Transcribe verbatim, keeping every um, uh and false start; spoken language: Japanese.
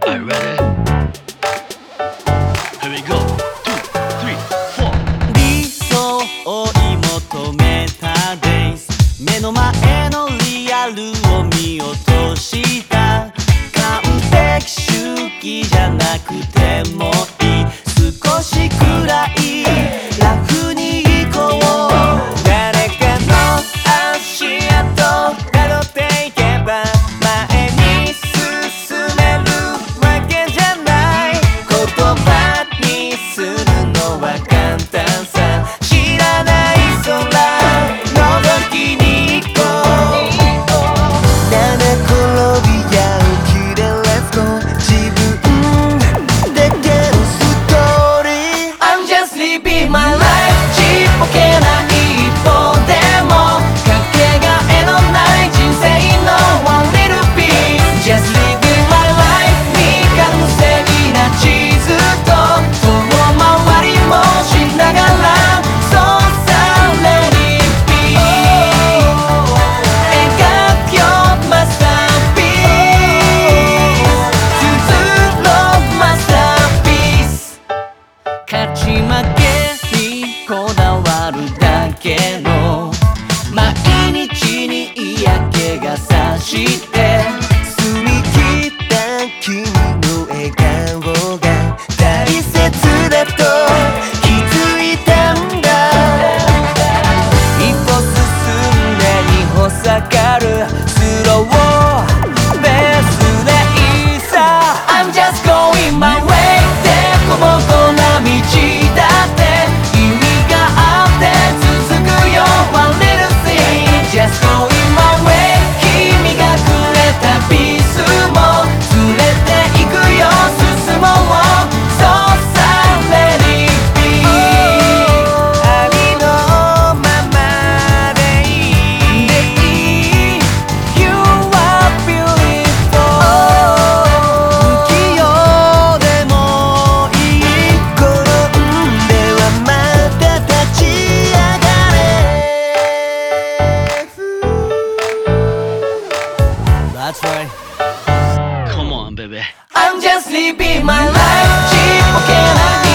Alright, ready? Here we go. Two, three, four. 理想を追い求めた Days 目の前のリアルを見落とした完璧主義じゃなくてもいい少しくらいラフに行こう誰かの足跡辿っていけば前に進めるわけじゃない言葉にするのは簡単さ知らない空覗きに行こう七転びや起きで Let's go 自分だけのストーリー I'm just living my life ちっぽけな一歩でもかけがえのない人生の One little piece Just living my life 未完成な地図と遠回りもしながらそうさ Let it be 描くよ Masterpiece 綴ろう Masterpiece 勝ち負けにこだわるだけの毎日に嫌気がさして澄み切った君の笑顔が大切だと気づいたんだ一歩進んで二歩下がるスローベースでいいさ I'm just going my way でこぼこな道だって意味があって続くよ One little thing Just going my way 君がくれたピースも連れて行くよ進もうそうさ Let it be ありのままでいい You are beautiful 不器用でもいい転んではまた立ち上がれ That's right Come on, baby. I'm just living my life ちっぽけな